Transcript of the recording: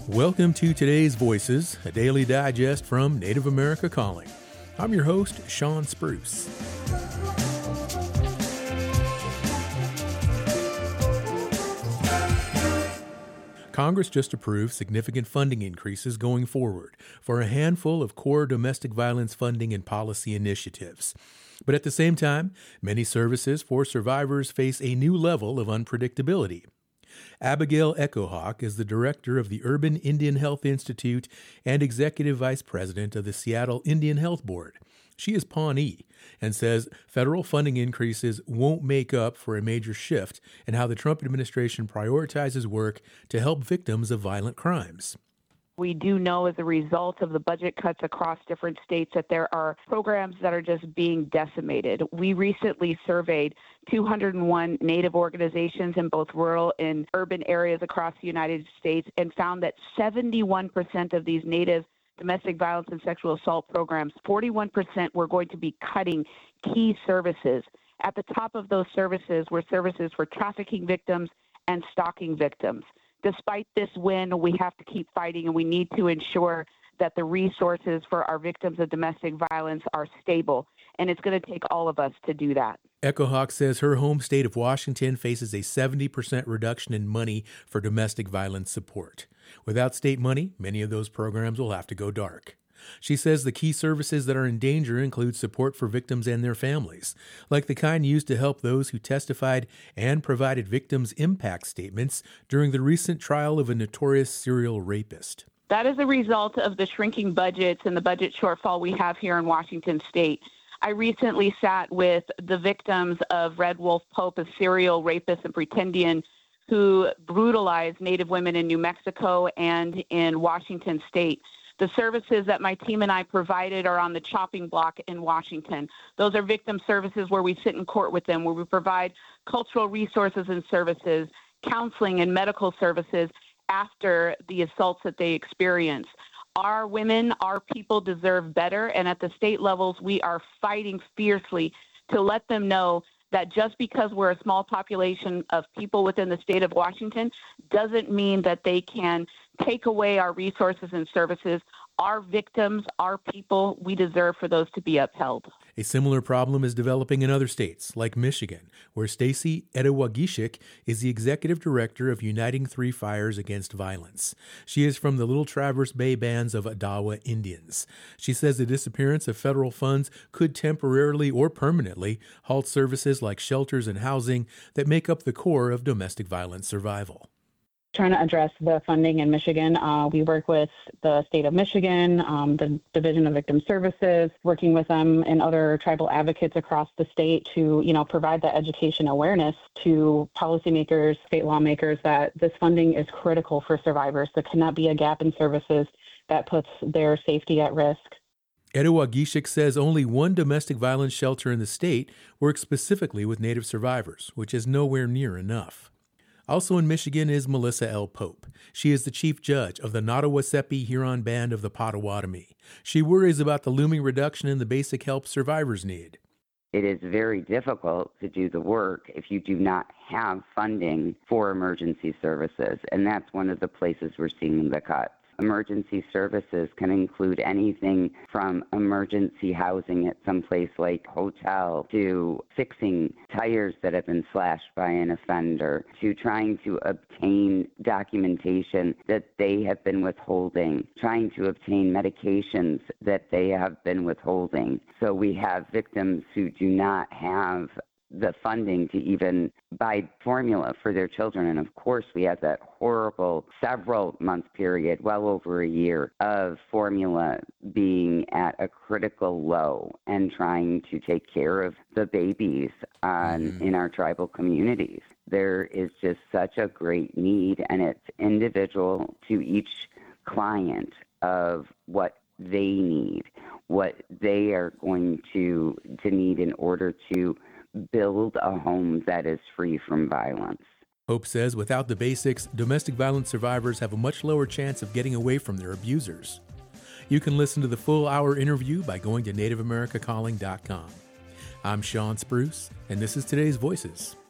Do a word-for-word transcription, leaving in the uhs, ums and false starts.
Welcome to today's Voices, a daily digest from Native America Calling. I'm your host, Sean Spruce. Congress just approved significant funding increases going forward for a handful of core domestic violence funding and policy initiatives. But at the same time, many services for survivors face a new level of unpredictability. Abigail Echohawk is the director of the Urban Indian Health Institute and executive vice president of the Seattle Indian Health Board. She is Pawnee and says federal funding increases won't make up for a major shift in how the Trump administration prioritizes work to help victims of violent crimes. We do know as a result of the budget cuts across different states that there are programs that are just being decimated. We recently surveyed two hundred one Native organizations in both rural and urban areas across the United States and found that seventy-one percent of these Native domestic violence and sexual assault programs, forty-one percent were going to be cutting key services. At the top of those services were services for trafficking victims and stalking victims. Despite this win, we have to keep fighting, and we need to ensure that the resources for our victims of domestic violence are stable, and it's going to take all of us to do that. Echohawk says her home state of Washington faces a seventy percent reduction in money for domestic violence support. Without state money, many of those programs will have to go dark. She says the key services that are in danger include support for victims and their families, like the kind used to help those who testified and provided victims' impact statements during the recent trial of a notorious serial rapist. That is a result of the shrinking budgets and the budget shortfall we have here in Washington state. I recently sat with the victims of Red Wolf Pope, a serial rapist and pretendian who brutalized Native women in New Mexico and in Washington state. The services that my team and I provided are on the chopping block in Washington. Those are victim services where we sit in court with them, where we provide cultural resources and services, counseling and medical services after the assaults that they experience. Our women, our people deserve better, and at the state levels, we are fighting fiercely to let them know that just because we're a small population of people within the state of Washington doesn't mean that they can take away our resources and services. Our victims, our people, we deserve for those to be upheld. A similar problem is developing in other states, like Michigan, where Stacy Edewagishik is the executive director of Uniting Three Fires Against Violence. She is from the Little Traverse Bay bands of Odawa Indians. She says the disappearance of federal funds could temporarily or permanently halt services like shelters and housing that make up the core of domestic violence survival. Trying to address the funding in Michigan. Uh, we work with the state of Michigan, um, the Division of Victim Services, working with them and other tribal advocates across the state to, you know, provide that education awareness to policymakers, state lawmakers, that this funding is critical for survivors. There cannot be a gap in services that puts their safety at risk. Edewagishik says only one domestic violence shelter in the state works specifically with Native survivors, which is nowhere near enough. Also in Michigan is Melissa L. Pope. She is the chief judge of the Nottawasepi Huron Band of the Potawatomi. She worries about the looming reduction in the basic help survivors need. It is very difficult to do the work if you do not have funding for emergency services, and that's one of the places we're seeing the cuts. Emergency services can include anything from emergency housing at some place like hotel to fixing tires that have been slashed by an offender to trying to obtain documentation that they have been withholding, trying to obtain medications that they have been withholding. So we have victims who do not have the funding to even buy formula for their children. And of course, we have that horrible several month period, well over a year, of formula being at a critical low and trying to take care of the babies um, mm-hmm. in our tribal communities. There is just such a great need, and it's individual to each client of what they need, what they are going to to need in order to build a home that is free from violence. Hope says without the basics, domestic violence survivors have a much lower chance of getting away from their abusers. You can listen to the full hour interview by going to native america calling dot com. I'm Sean Spruce, and this is today's Voices.